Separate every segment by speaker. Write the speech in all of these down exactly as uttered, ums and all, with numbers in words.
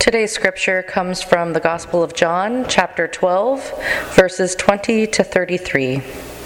Speaker 1: Today's scripture comes from the Gospel of John, chapter twelve, verses twenty to thirty-three.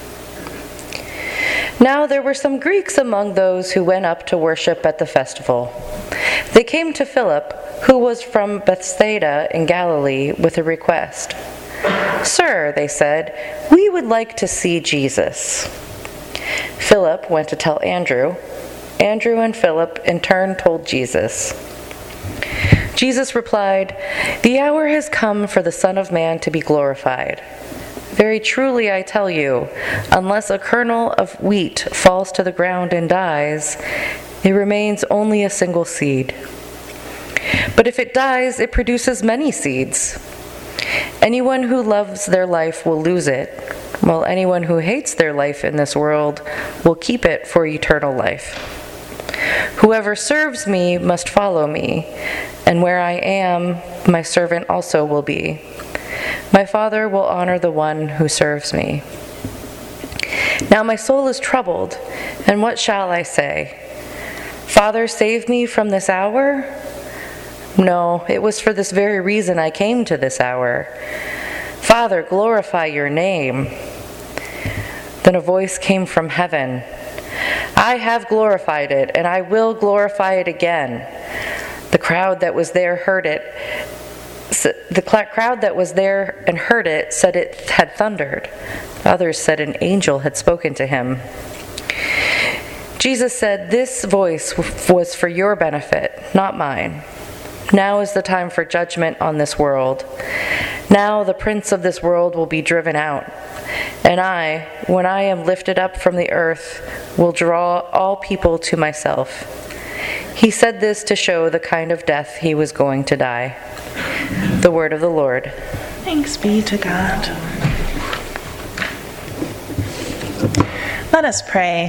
Speaker 1: Now there were some Greeks among those who went up to worship at the festival. They came to Philip, who was from Bethsaida in Galilee, with a request. "Sir," they said, "we would like to see Jesus." Philip went to tell Andrew. Andrew and Philip in turn told Jesus. Jesus replied, "The hour has come for the Son of Man to be glorified. Very truly I tell you, unless a kernel of wheat falls to the ground and dies, it remains only a single seed. But if it dies, it produces many seeds. Anyone who loves their life will lose it, while anyone who hates their life in this world will keep it for eternal life. Whoever serves me must follow me, and where I am, my servant also will be. My Father will honor the one who serves me. Now my soul is troubled, and what shall I say? Father, save me from this hour? No, it was for this very reason I came to this hour. Father, glorify your name." Then a voice came from heaven. "I have glorified it, and I will glorify it again." The crowd that was there heard it. The crowd that was there and heard it said it had thundered. Others said an angel had spoken to him. Jesus said, "This voice was for your benefit, not mine. Now is the time for judgment on this world. Now the prince of this world will be driven out. And I, when I am lifted up from the earth, will draw all people to myself." He said this to show the kind of death he was going to die. The word of the Lord.
Speaker 2: Thanks be to God. Let us pray.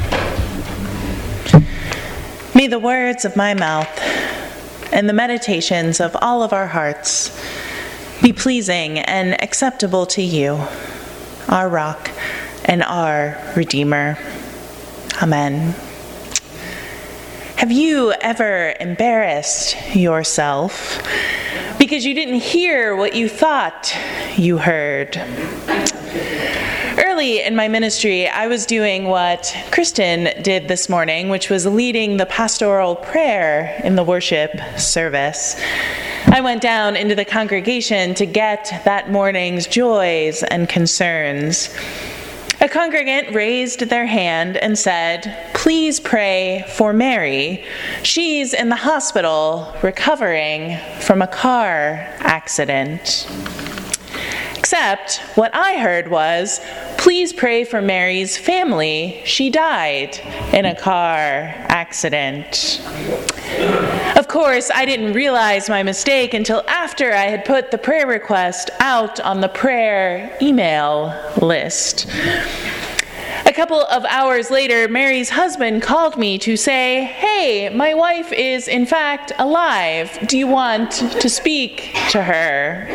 Speaker 2: May the words of my mouth and the meditations of all of our hearts be pleasing and acceptable to you, our rock and our Redeemer. Amen. Have you ever embarrassed yourself because you didn't hear what you thought you heard? Early in my ministry, I was doing what Kristen did this morning, which was leading the pastoral prayer in the worship service. I went down into the congregation to get that morning's joys and concerns. A congregant raised their hand and said, "Please pray for Mary. She's in the hospital recovering from a car accident." Except what I heard was, "Please pray for Mary's family. She died in a car accident." Of course, I didn't realize my mistake until after I had put the prayer request out on the prayer email list. A couple of hours later, Mary's husband called me to say, "Hey, my wife is in fact alive. Do you want to speak to her?"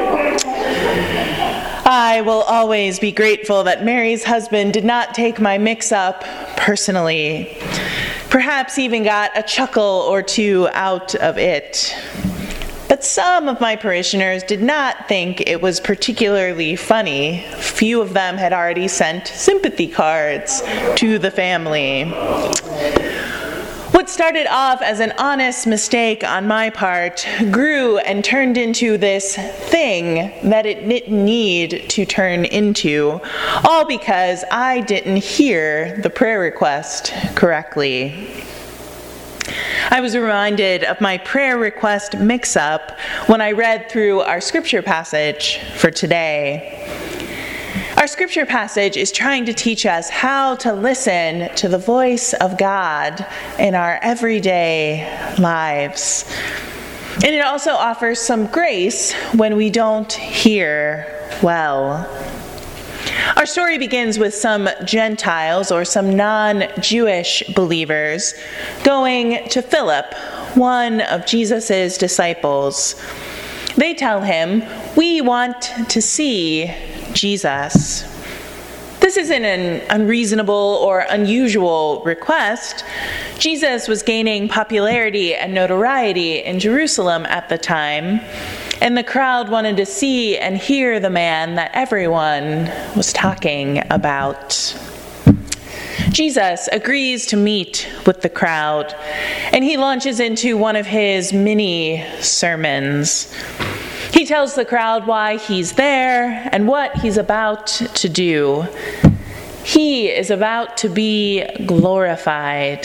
Speaker 2: I will always be grateful that Mary's husband did not take my mix-up personally. Perhaps even got a chuckle or two out of it. But some of my parishioners did not think it was particularly funny. Few of them had already sent sympathy cards to the family. What started off as an honest mistake on my part grew and turned into this thing that it didn't need to turn into, all because I didn't hear the prayer request correctly. I was reminded of my prayer request mix-up when I read through our scripture passage for today. Our scripture passage is trying to teach us how to listen to the voice of God in our everyday lives. And it also offers some grace when we don't hear well. Our story begins with some Gentiles or some non-Jewish believers going to Philip, one of Jesus' disciples. They tell him, "We want to see Jesus." This isn't an unreasonable or unusual request. Jesus was gaining popularity and notoriety in Jerusalem at the time, and the crowd wanted to see and hear the man that everyone was talking about. Jesus agrees to meet with the crowd, and he launches into one of his mini sermons. He tells the crowd why he's there and what he's about to do. He is about to be glorified.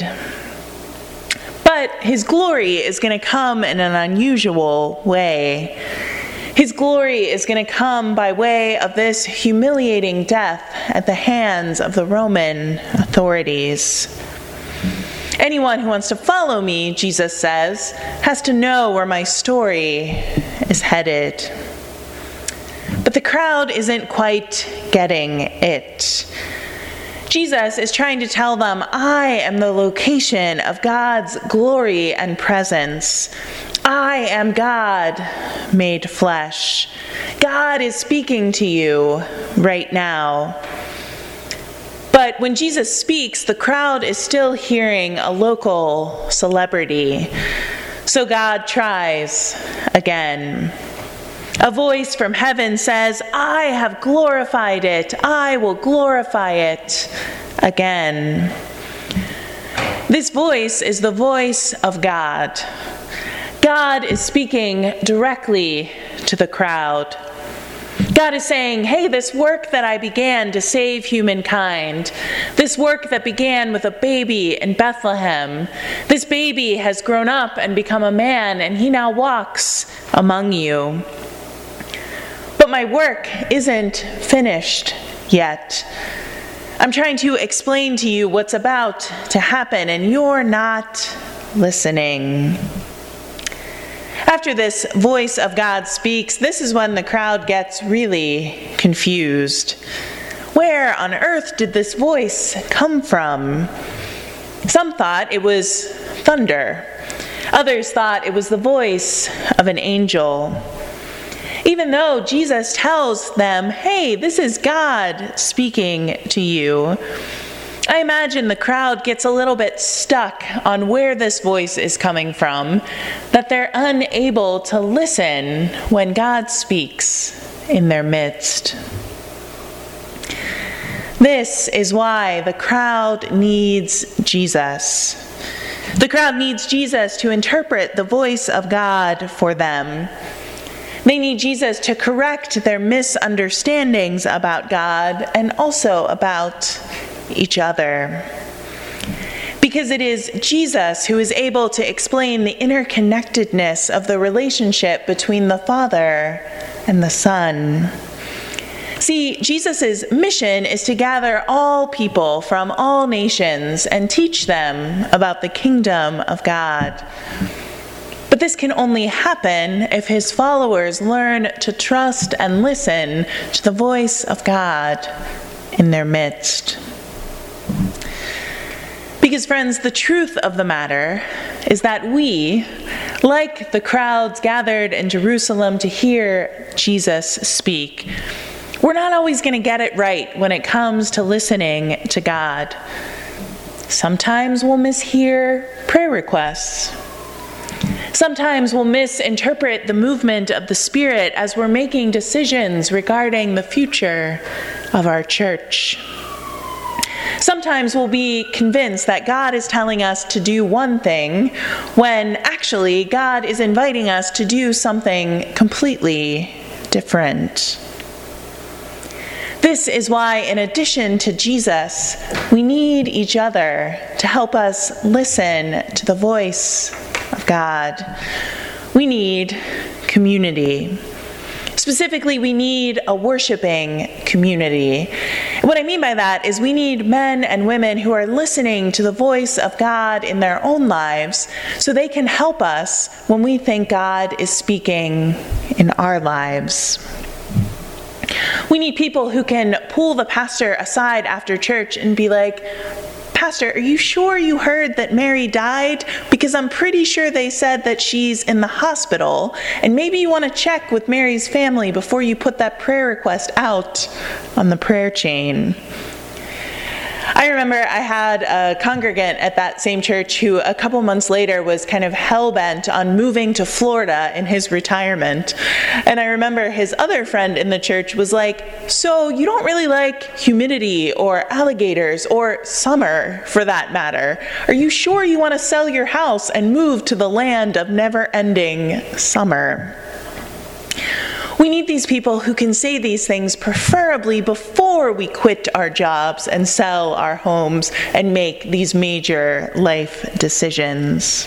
Speaker 2: But his glory is going to come in an unusual way. His glory is going to come by way of this humiliating death at the hands of the Roman authorities. Anyone who wants to follow me, Jesus says, has to know where my story is headed. But the crowd isn't quite getting it. Jesus is trying to tell them, I am the location of God's glory and presence. I am God made flesh. God is speaking to you right now. But when Jesus speaks, the crowd is still hearing a local celebrity. So God tries again. A voice from heaven says, I have glorified it. I will glorify it again. This voice is the voice of God. God is speaking directly to the crowd. God is saying, hey, this work that I began to save humankind, this work that began with a baby in Bethlehem, this baby has grown up and become a man, and he now walks among you. But my work isn't finished yet. I'm trying to explain to you what's about to happen, and you're not listening. After this voice of God speaks, this is when the crowd gets really confused. Where on earth did this voice come from? Some thought it was thunder. Others thought it was the voice of an angel. Even though Jesus tells them, hey, this is God speaking to you, I imagine the crowd gets a little bit stuck on where this voice is coming from, that they're unable to listen when God speaks in their midst. This is why the crowd needs Jesus. The crowd needs Jesus to interpret the voice of God for them. They need Jesus to correct their misunderstandings about God and also about each other. Because it is Jesus who is able to explain the interconnectedness of the relationship between the Father and the Son. See, Jesus' mission is to gather all people from all nations and teach them about the kingdom of God. But this can only happen if his followers learn to trust and listen to the voice of God in their midst. Because, friends, the truth of the matter is that we, like the crowds gathered in Jerusalem to hear Jesus speak, we're not always going to get it right when it comes to listening to God. Sometimes we'll mishear prayer requests. Sometimes we'll misinterpret the movement of the Spirit as we're making decisions regarding the future of our church. Sometimes we'll be convinced that God is telling us to do one thing when actually God is inviting us to do something completely different. This is why, in addition to Jesus, we need each other to help us listen to the voice of God. We need community. Specifically, we need a worshiping community. What I mean by that is we need men and women who are listening to the voice of God in their own lives so they can help us when we think God is speaking in our lives. We need people who can pull the pastor aside after church and be like, Pastor, are you sure you heard that Mary died? Because I'm pretty sure they said that she's in the hospital, and maybe you want to check with Mary's family before you put that prayer request out on the prayer chain. I remember I had a congregant at that same church who a couple months later was kind of hell-bent on moving to Florida in his retirement. And I remember his other friend in the church was like, so you don't really like humidity or alligators or summer for that matter. Are you sure you want to sell your house and move to the land of never-ending summer? We need these people who can say these things preferably before we quit our jobs and sell our homes and make these major life decisions.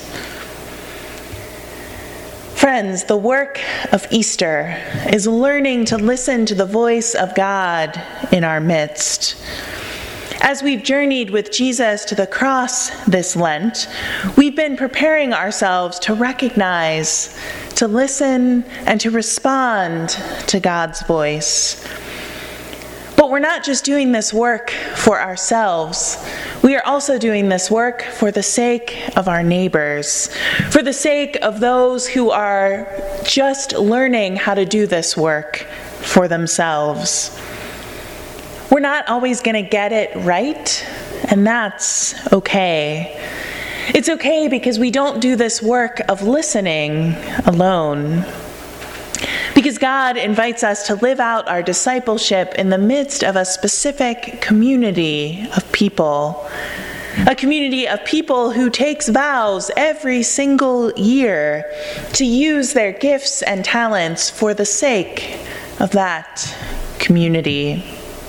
Speaker 2: Friends, the work of Easter is learning to listen to the voice of God in our midst. As we've journeyed with Jesus to the cross this Lent, we've been preparing ourselves to recognize, to listen, and to respond to God's voice. But we're not just doing this work for ourselves. We are also doing this work for the sake of our neighbors, for the sake of those who are just learning how to do this work for themselves. We're not always going to get it right, and that's okay. It's okay because we don't do this work of listening alone. Because God invites us to live out our discipleship in the midst of a specific community of people. A community of people who takes vows every single year to use their gifts and talents for the sake of that community.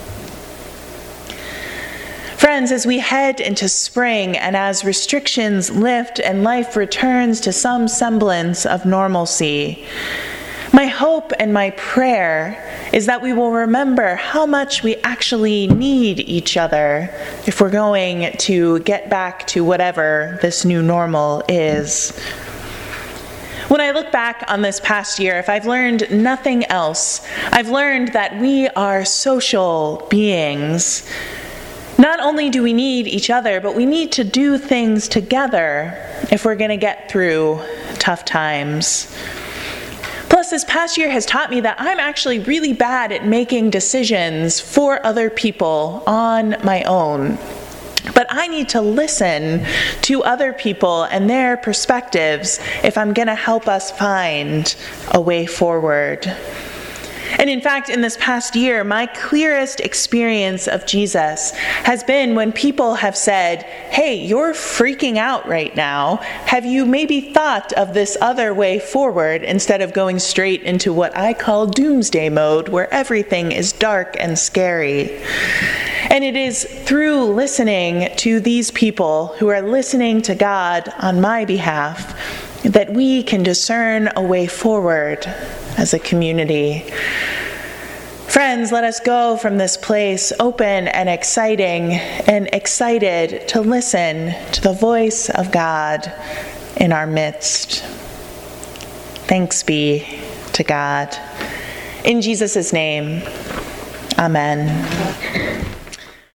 Speaker 2: Friends, as we head into spring and as restrictions lift and life returns to some semblance of normalcy, my hope and my prayer is that we will remember how much we actually need each other if we're going to get back to whatever this new normal is. When I look back on this past year, if I've learned nothing else, I've learned that we are social beings. Not only do we need each other, but we need to do things together if we're going to get through tough times. Plus, this past year has taught me that I'm actually really bad at making decisions for other people on my own. But I need to listen to other people and their perspectives if I'm going to help us find a way forward. And in fact, in this past year, my clearest experience of Jesus has been when people have said, hey, you're freaking out right now. Have you maybe thought of this other way forward instead of going straight into what I call doomsday mode, where everything is dark and scary? And it is through listening to these people who are listening to God on my behalf that we can discern a way forward as a community. Friends, let us go from this place open and exciting and excited to listen to the voice of God in our midst. Thanks be to God. In Jesus' name, amen.